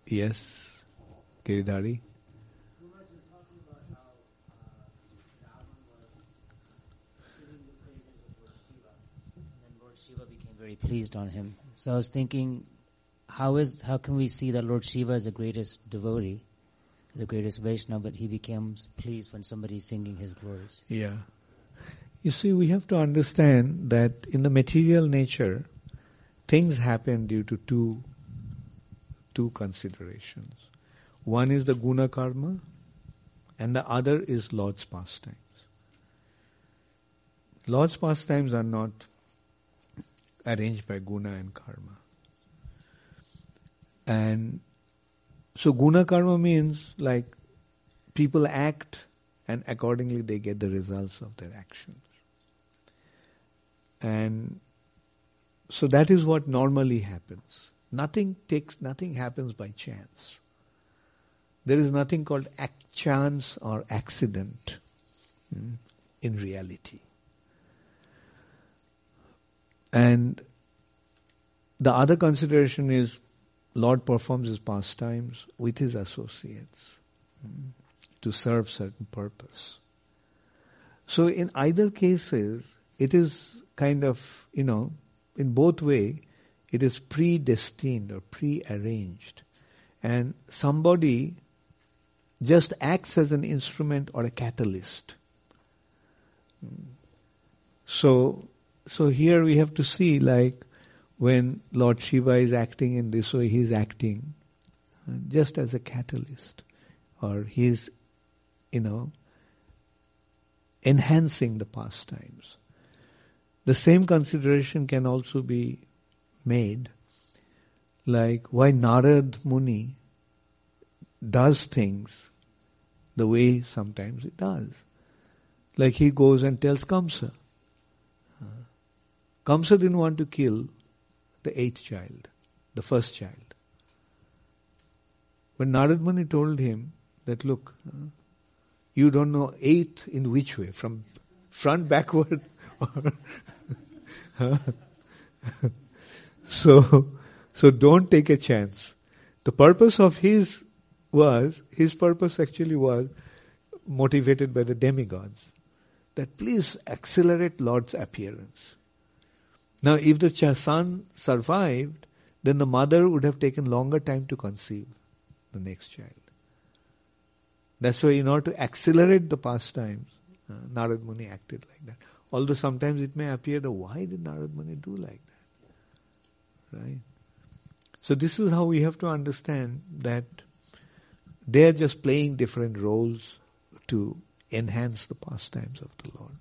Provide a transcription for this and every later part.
Yes, Giridhari. Gumaraj was talking about how Ravan was singing the praises of Lord Shiva, and then Lord Shiva became very pleased on him. So I was thinking, how can we see that Lord Shiva is the greatest devotee, the greatest Vaishnava, but he becomes pleased when somebody is singing his glories? Yeah. You see, we have to understand that in the material nature, things happen due to two considerations. One is the guna karma, and the other is Lord's pastimes. Lord's pastimes are not arranged by guna and karma. And so guna karma means like people act and accordingly they get the results of their actions. And so that is what normally happens. Nothing happens by chance. There is nothing called chance or accident in reality. And the other consideration is Lord performs his pastimes with his associates to serve certain purpose. So in either cases, it is kind of, in both way, it is predestined or prearranged. And somebody just acts as an instrument or a catalyst. So here we have to see, like, when Lord Shiva is acting in this way, he is acting just as a catalyst, or he is, enhancing the pastimes. The same consideration can also be made, like why Narad Muni does things the way sometimes he does. Like he goes and tells Kamsa. Kamsa didn't want to kill the 8th child, the first child. But Narad Muni told him that, look, you don't know 8 in which way, from front, backward, or so don't take a chance. The purpose of his purpose actually was motivated by the demigods, that please accelerate Lord's appearance. Now, if the son survived, then the mother would have taken longer time to conceive the next child. That's why, in order to accelerate the pastimes, Narad Muni acted like that. Although sometimes it may appear that why did Narad Muni do like that? Right? So this is how we have to understand that they are just playing different roles to enhance the pastimes of the Lord.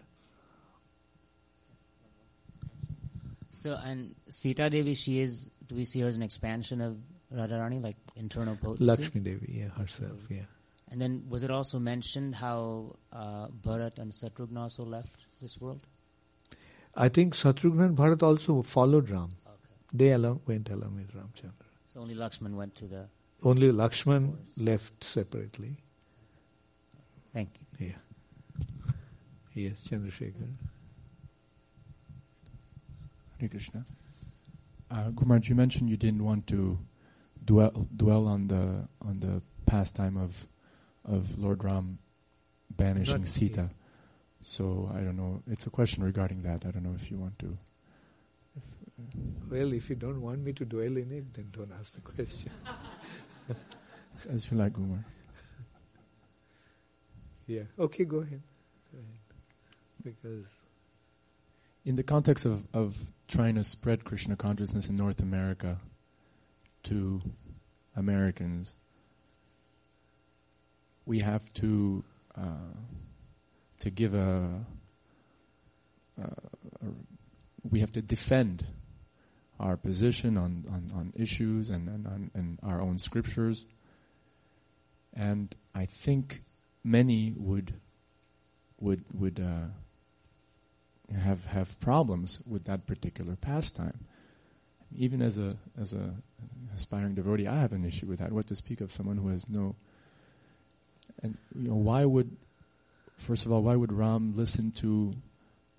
So, and Sita Devi, do we see her as an expansion of Radharani, like internal potency? Lakshmi Devi, yeah, herself, yeah. And then was it also mentioned how Bharat and Satrughna also left this world? I think Satrughna and Bharat also followed Ram. Okay. They went along with Ramchandra. So only Lakshman went to the... Only Lakshman left separately. Thank you. Yeah. Yes, Chandrasekhar. Hare Krishna. Gumaraj, you mentioned you didn't want to dwell on the pastime of Lord Ram banishing Sita. Yeah. So I don't know. It's a question regarding that. I don't know if you want to. Well, if you don't want me to dwell in it, then don't ask the question. As you like, Gumar. Yeah. Okay, go ahead. Because in the context of trying to spread Krishna consciousness in North America to Americans, we have to give we have to defend our position on issues and our own scriptures, and I think many would have problems with that particular pastime. Even as a aspiring devotee, I have an issue with that. What to speak of someone who has no. And why would Ram listen to?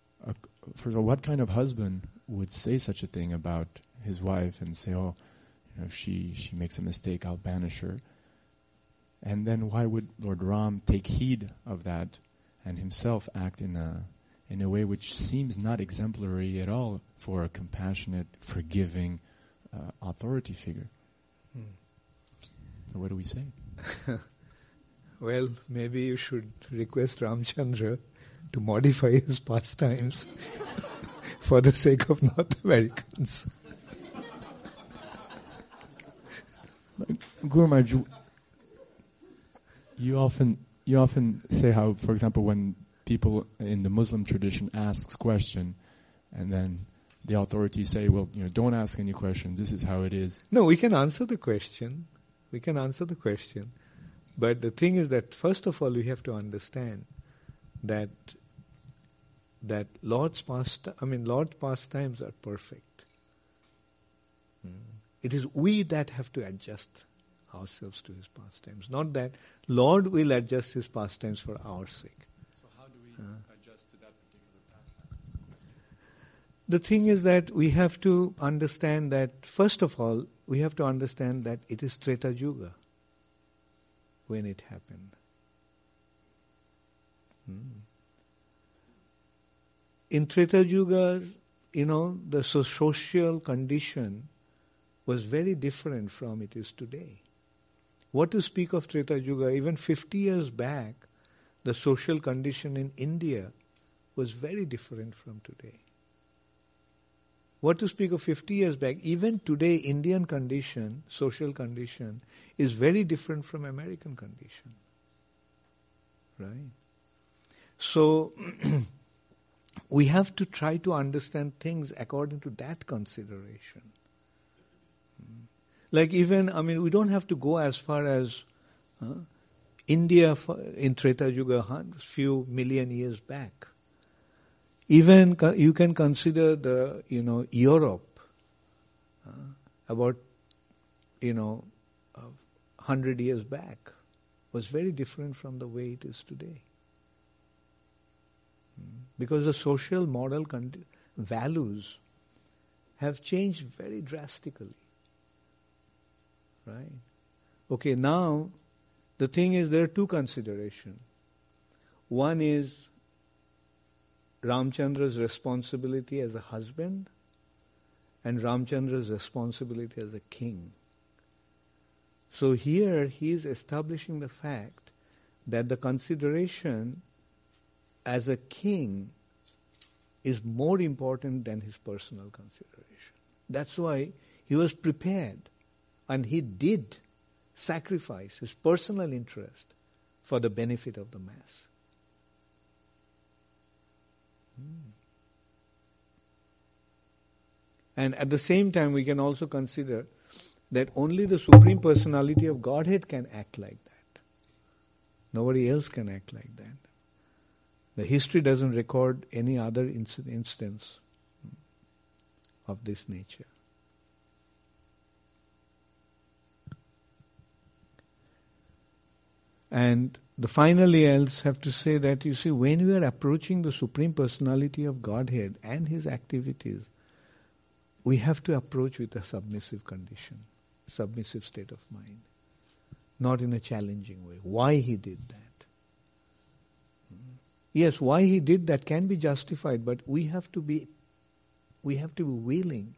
First of all, what kind of husband would say such a thing about his wife and say, "Oh, If she makes a mistake, I'll banish her. And then why would Lord Ram take heed of that and himself act in a way which seems not exemplary at all for a compassionate, forgiving authority figure? So what do we say? Well, maybe you should request Ramchandra to modify his pastimes for the sake of North Americans. Guru Maharaj, you often say how, for example, when people in the Muslim tradition asks question, and then the authorities say, well, don't ask any questions, this is how it is. No, we can answer the question. But the thing is that, first of all, we have to understand that Lord's pastimes are perfect. It is we that have to adjust ourselves to his pastimes, not that Lord will adjust his pastimes for our sake. So how do we adjust to that particular pastime? The thing is that we have to understand that, first of all, we have to understand that it is Treta Yuga when it happened. In Treta Yuga, the social condition was very different from it is today. What to speak of Treta Yuga, even 50 years back, the social condition in India was very different from today. What to speak of 50 years back, even today Indian condition, social condition, is very different from American condition. Right? So, we have to try to understand things according to that consideration. Like even, we don't have to go as far as India in Treta Yuga, few million years back. Even you can consider the, Europe, about, 100 years back, was very different from the way it is today. Because the social moral values have changed very drastically. Right? Okay, now the thing is there are two considerations. One is Ramchandra's responsibility as a husband and Ramchandra's responsibility as a king. So here he is establishing the fact that the consideration as a king is more important than his personal consideration. That's why he was prepared and he did sacrifice his personal interest for the benefit of the mass. And at the same time, we can also consider that only the Supreme Personality of Godhead can act like that. Nobody else can act like that. The history doesn't record any other instance of this nature. And finally, I'll have to say that, you see, when we are approaching the Supreme Personality of Godhead and his activities, we have to approach with a submissive condition, submissive state of mind, not in a challenging way. Why he did that? Yes, why he did that can be justified, but we have to be willing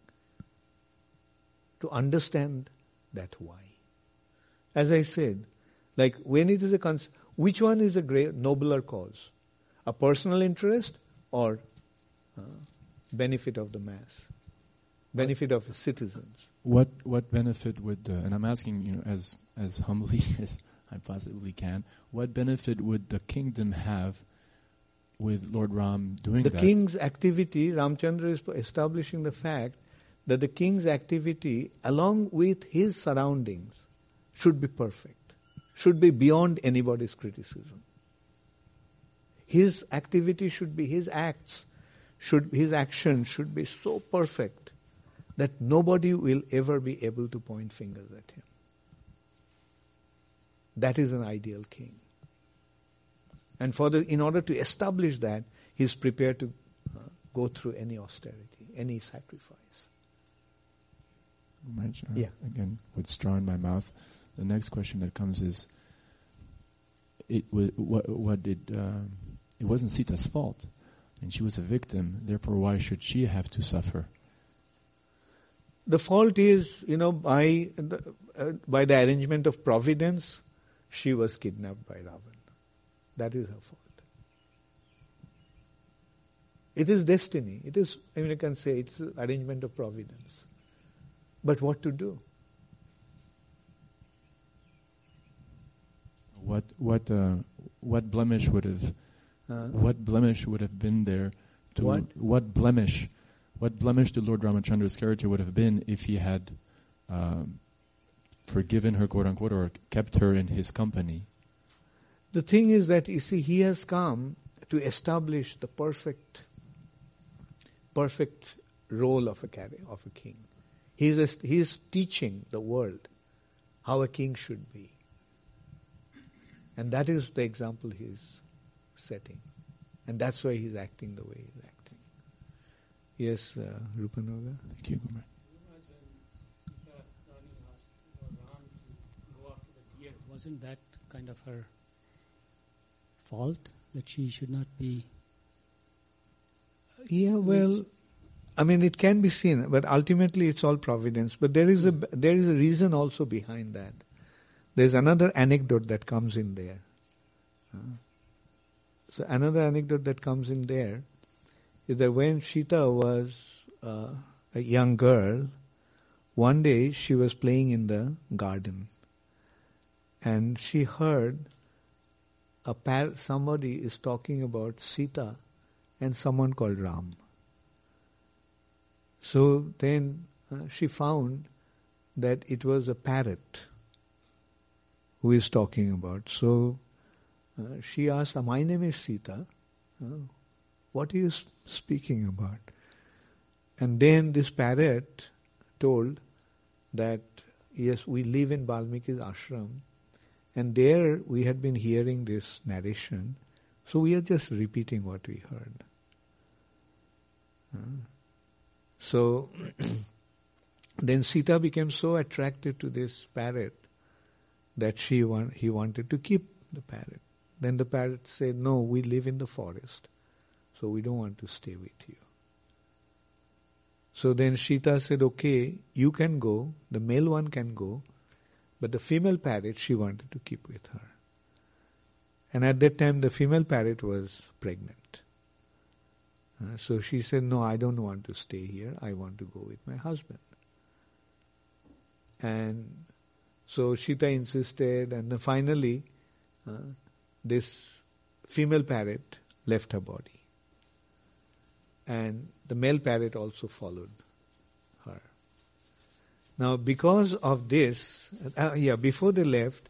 to understand that why. As I said, like when it is which one is a nobler cause? A personal interest or benefit of the mass? Benefit of citizens? What benefit would, and I'm asking, as humbly as I possibly can, what benefit would the kingdom have with Lord Ram doing that? The king's activity, Ramchandra is establishing the fact that the king's activity, along with his surroundings, should be perfect, should be beyond anybody's criticism. His activity should be, his acts, his action should be so perfect that nobody will ever be able to point fingers at him. That is an ideal king. And in order to establish that, he is prepared to go through any austerity, any sacrifice. Again, with straw in my mouth. The next question that comes is, it wasn't Sita's fault, and she was a victim. Therefore, why should she have to suffer? The fault is, by the arrangement of providence, she was kidnapped by Ravan. That is her fault. It is destiny. It is, you can say it's an arrangement of providence. But what to do? What blemish would have been there? What blemish to Lord Ramachandra's character would have been if he had forgiven her, quote unquote, or kept her in his company? The thing is that, you see, he has come to establish the perfect role of a king. He is teaching the world how a king should be. And that is the example he is setting. And that's why he's acting the way he's acting. Yes, Rupanaga? Thank you, Kumar. Sita Rani asked Ram to go after the deer. Wasn't that kind of her fault, that she should not be? Yeah, well, it can be seen, but ultimately it's all providence. But there is a reason also behind that. There's another anecdote that comes in there. So another anecdote that comes in there is that when Sita was a young girl, one day she was playing in the garden, and she heard somebody is talking about Sita and someone called Ram. So then she found that it was a parrot who is talking about. So she asked, my name is Sita. What are you speaking about? And then this parrot told that, yes, we live in Valmiki's ashram, and there we had been hearing this narration, so we are just repeating what we heard. So then Sita became so attracted to this parrot that he wanted to keep the parrot. Then the parrot said, no, we live in the forest, so we don't want to stay with you. So then Sita said, okay, you can go, the male one can go, but the female parrot she wanted to keep with her. And at that time the female parrot was pregnant. So she said, no, I don't want to stay here, I want to go with my husband. And so Sita insisted, and then finally this female parrot left her body. And the male parrot also followed her. Now because of this, before they left,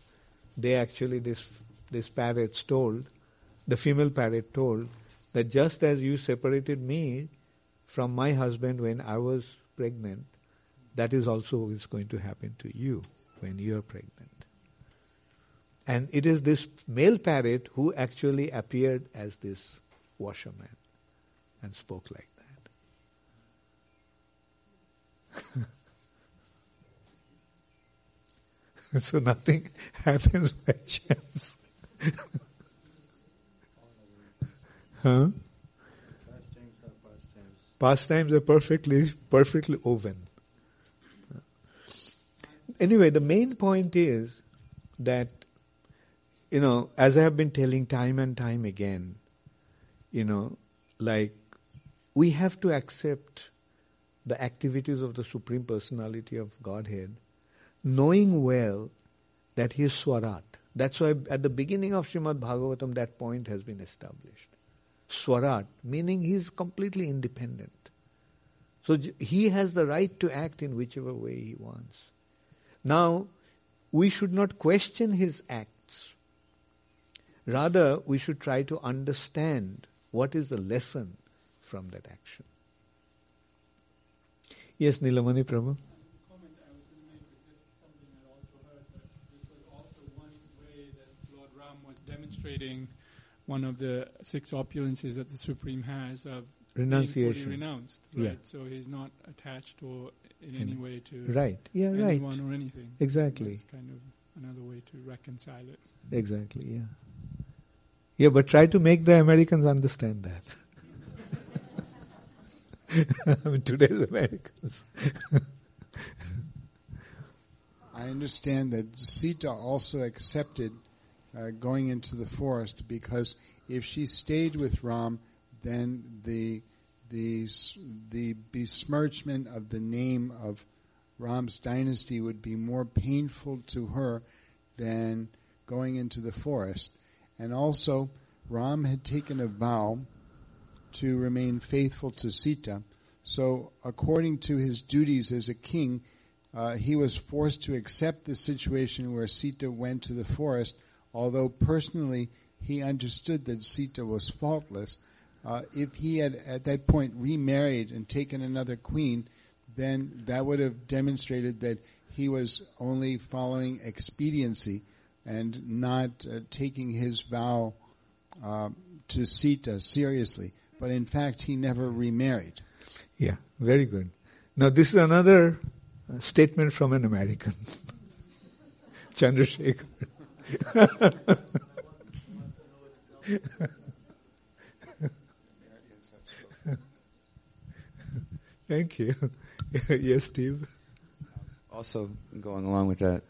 this parrot told, the female parrot told, that just as you separated me from my husband when I was pregnant, that is also is going to happen to you when you are pregnant. And it is this male parrot who actually appeared as this washerman and spoke like that. So nothing happens by chance. Huh? Pastimes are perfectly woven. Anyway, the main point is that, as I have been telling time and time again, we have to accept the activities of the Supreme Personality of Godhead, knowing well that He is Swarat. That's why at the beginning of Srimad Bhagavatam that point has been established. Swarat, meaning He is completely independent. So He has the right to act in whichever way He wants. Now, we should not question His acts. Rather, we should try to understand what is the lesson from that action. Yes, Nilamani Prabhu. Comment I was going to make is just something I also heard, but this was also one way that Lord Ram was demonstrating one of the 6 opulences that the Supreme has of renunciation. being fully renounced. Right? Yeah. So he's not attached to in any way to Right. Yeah, anyone right. or anything. Exactly. That's kind of another way to reconcile it. Exactly, yeah. Yeah, but try to make the Americans understand that. I mean, today's Americans. I understand that Sita also accepted going into the forest because if she stayed with Ram, then the besmirchment of the name of Ram's dynasty would be more painful to her than going into the forest. And also, Ram had taken a vow to remain faithful to Sita. So, according to his duties as a king, he was forced to accept the situation where Sita went to the forest, although personally he understood that Sita was faultless. If he had at that point remarried and taken another queen, then that would have demonstrated that he was only following expediency and not taking his vow to Sita seriously. But in fact, he never remarried. Yeah, very good. Now, this is another statement from an American, Chandrasekhar. Thank you. Yes, Steve. Also, going along with that,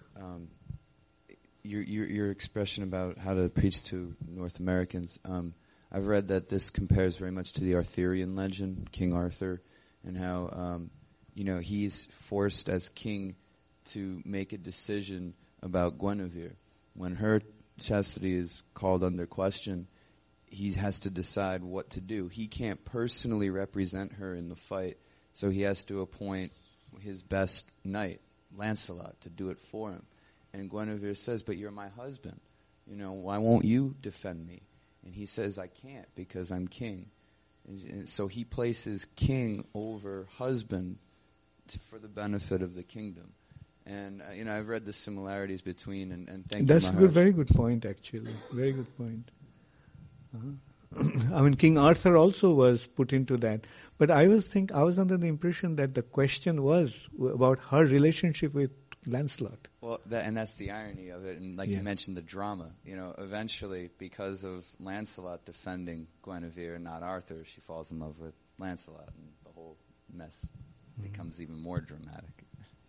your expression about how to preach to North Americans. I've read that this compares very much to the Arthurian legend, King Arthur, and how he's forced as king to make a decision about Guinevere. When her chastity is called under question, he has to decide what to do. He can't personally represent her in the fight, so he has to appoint his best knight, Lancelot, to do it for him. And Guinevere says, "But you're my husband. Why won't you defend me?" And he says, "I can't because I'm king." And so he places king over husband for the benefit of the kingdom. And, I've read the similarities between, and thank That's you, a Maharaj. very good point, actually. Very good point. I mean, King Arthur also was put into that. But I was under the impression that the question was about her relationship with Lancelot. Well, and that's the irony of it. And like you mentioned, the drama. Eventually, because of Lancelot defending Guinevere and not Arthur, she falls in love with Lancelot, and the whole mess becomes even more dramatic.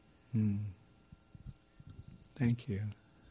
Thank you.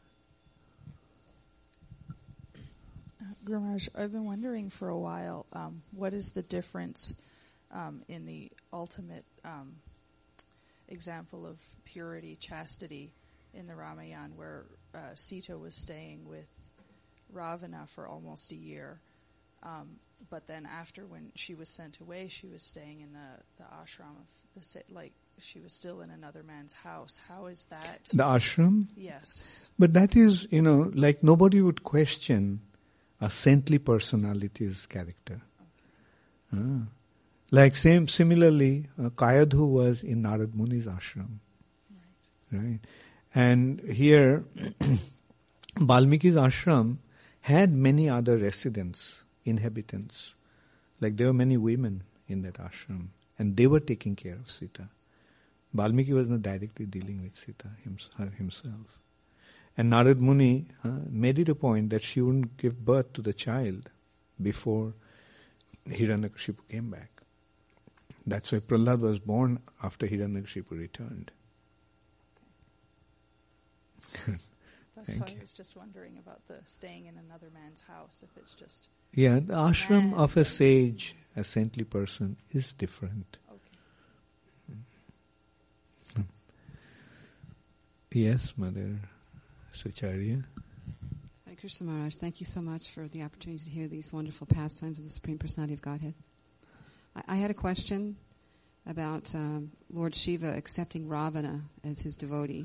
Guru Maharaj, I've been wondering for a while, what is the difference in the ultimate example of purity, chastity in the Ramayana, where Sita was staying with Ravana for almost a year, but then after, when she was sent away, she was staying in the ashram of she was still in another man's house. How is that? The ashram? Yes. But that is, like nobody would question a saintly personality's character. Okay. Like similarly, Kayadhu was in Narad Muni's ashram. Right? And here, Valmiki's ashram had many other residents, inhabitants. Like there were many women in that ashram, and they were taking care of Sita. Valmiki was not directly dealing with Sita himself. And Narad Muni made it a point that she wouldn't give birth to the child before Hiranyakashipu came back. That's why Prahlad was born after Hiranyakashipu returned. That's why I was just wondering about the staying in another man's house, if it's just... Yeah, the ashram of a sage, a saintly person, is different. Okay. Yes, Mother Sucharya. Hare Krishna Maharaj, thank you so much for the opportunity to hear these wonderful pastimes of the Supreme Personality of Godhead. I had a question about Lord Shiva accepting Ravana as his devotee.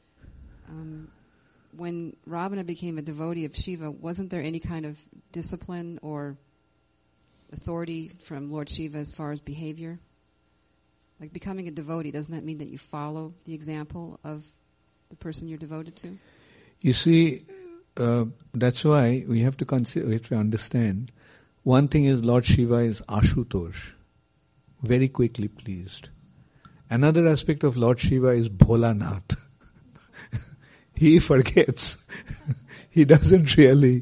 When Ravana became a devotee of Shiva, wasn't there any kind of discipline or authority from Lord Shiva as far as behavior? Like becoming a devotee, doesn't that mean that you follow the example of the person you're devoted to? You see, that's why we have to understand. One thing is Lord Shiva is Ashutosh, very quickly pleased. Another aspect of Lord Shiva is Bholanath. He forgets. He doesn't really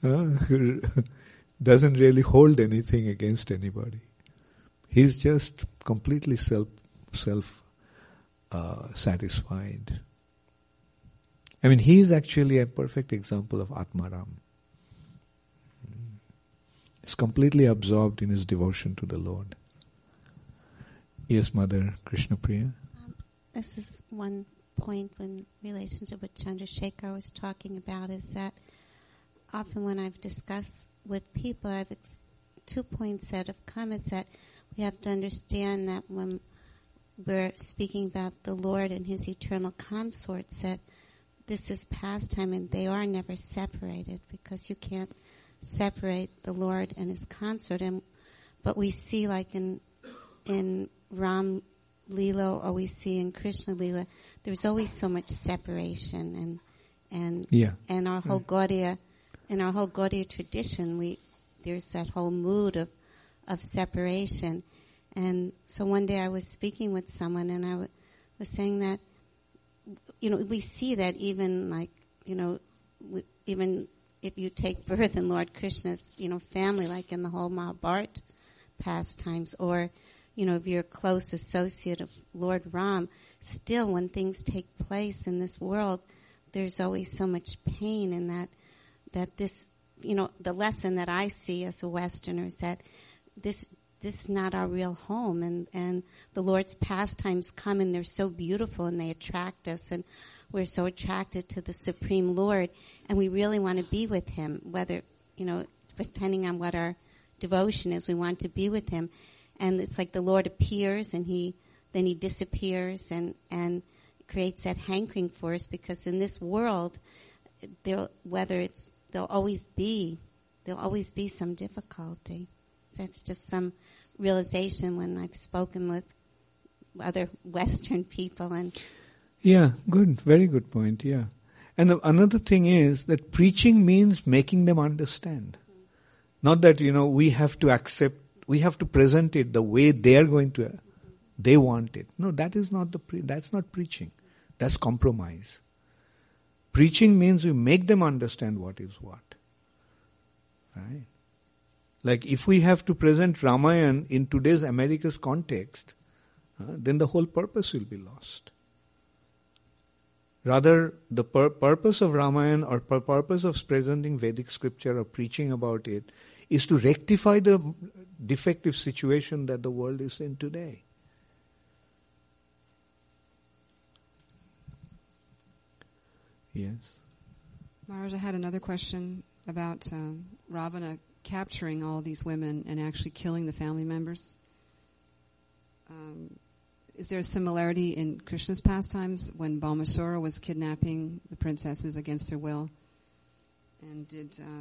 hold anything against anybody. He's just completely self satisfied. I mean, he is actually a perfect example of Atmaram. He's completely absorbed in his devotion to the Lord. Yes, Mother Krishna Priya. This is one point in relationship with Chandrasekhar was talking about, is that often when I've discussed with people, 2 points that have come is that we have to understand that when we're speaking about the Lord and His eternal consorts, that this is pastime and they are never separated, because you can't separate the Lord and His consort. But we see, like in Ram Leela, or we see in Krishna Leela, there's always so much separation, and our whole Gaudiya, in our whole Gaudiya tradition, there's that whole mood of separation. And so one day I was speaking with someone, and I was saying that, we see that even even if you take birth in Lord Krishna's, family, like in the whole Mahabharata pastimes, or, if you're a close associate of Lord Ram, still when things take place in this world, there's always so much pain in that this, the lesson that I see as a Westerner is that this is not our real home, and the Lord's pastimes come and they're so beautiful and they attract us, and we're so attracted to the Supreme Lord, and we really want to be with Him, whether, depending on what our devotion is, we want to be with Him. And it's like the Lord appears and then he disappears and creates that hankering for us, because in this world, there'll always be some difficulty. That's just some realization when I've spoken with other Western people. Yeah, good, very good point, yeah. And another thing is that preaching means making them understand. Not that, we have to accept, we have to present it the way they want it. No, that is not that's not preaching. That's compromise. Preaching means we make them understand what is what. Right? Like if we have to present Ramayana in today's America's context, then the whole purpose will be lost. Rather, the purpose of Ramayana, or purpose of presenting Vedic scripture or preaching about it, is to rectify the defective situation that the world is in today. Yes. Maharaj, I had another question about Ravana capturing all these women and actually killing the family members. Is there a similarity in Krishna's pastimes when Balmasura was kidnapping the princesses against their will? And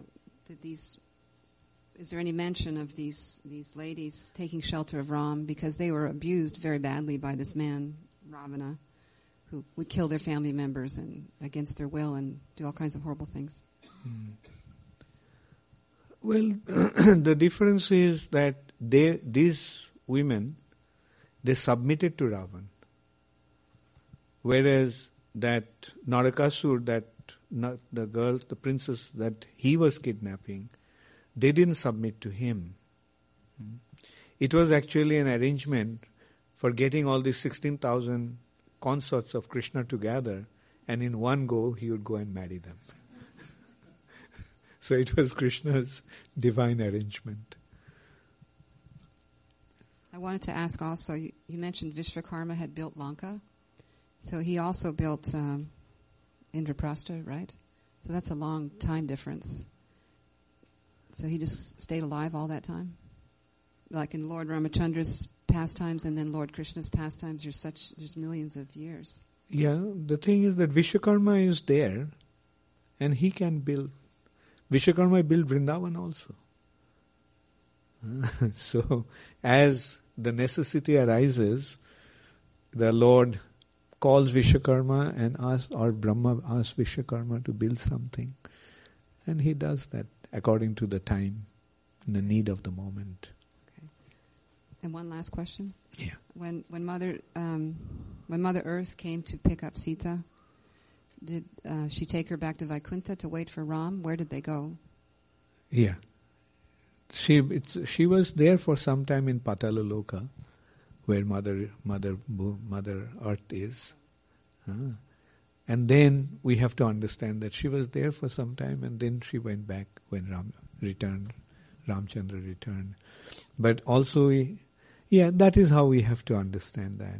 is there any mention of these ladies taking shelter of Ram, because they were abused very badly by this man, Ravana, who would kill their family members and against their will and do all kinds of horrible things? Well, the difference is that these women, they submitted to Ravan. Whereas that Narakasur, the princess that he was kidnapping, they didn't submit to him. It was actually an arrangement for getting all these 16,000 consorts of Krishna together, and in one go he would go and marry them. So it was Krishna's divine arrangement. I wanted to ask also, you mentioned Vishvakarma had built Lanka. So he also built Indraprastha, right? So that's a long time difference. So he just stayed alive all that time? Like in Lord Ramachandra's pastimes and then Lord Krishna's pastimes, there's millions of years. Yeah, the thing is that Vishvakarma is there and he can build. Vishvakarma built Vrindavan also. So, as the necessity arises, the Lord calls Vishvakarma and asks, or Brahma asks Vishvakarma to build something. And he does that according to the time and the need of the moment. Okay. And one last question. Yeah. When Mother Earth came to pick up Sita, did she take her back to Vaikuntha to wait for Ram? Where did they go? Yeah. She was there for some time in Patalaloka, where Mother Earth is. And then we have to understand that she was there for some time, and then she went back when Ramchandra returned. But also, that is how we have to understand that.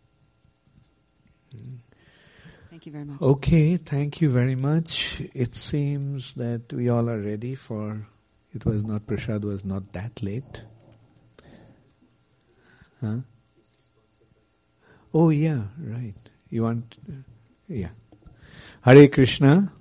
Thank you very much. Okay, thank you very much. It seems that we all are ready for... Prasad was not that late. Huh? Oh yeah, right. You want... yeah. Hare Krishna.